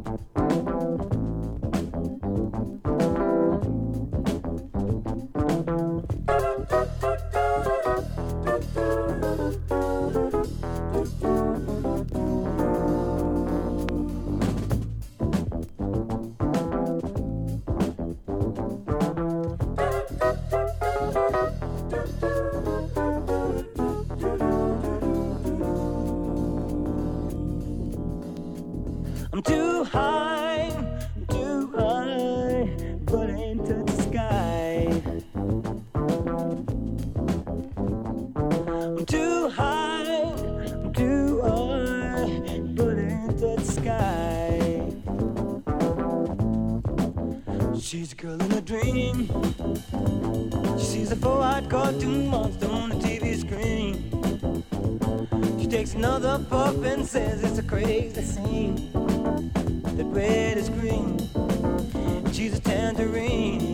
I'm too high, but I ain't touch the sky. I'm too high, but I ain't touch the sky. She's a girl in a dream. She sees a 4-eyed cartoon monster on the TV screen. She takes another puff and says it's a crazy scene. That red is green, she's a tangerine.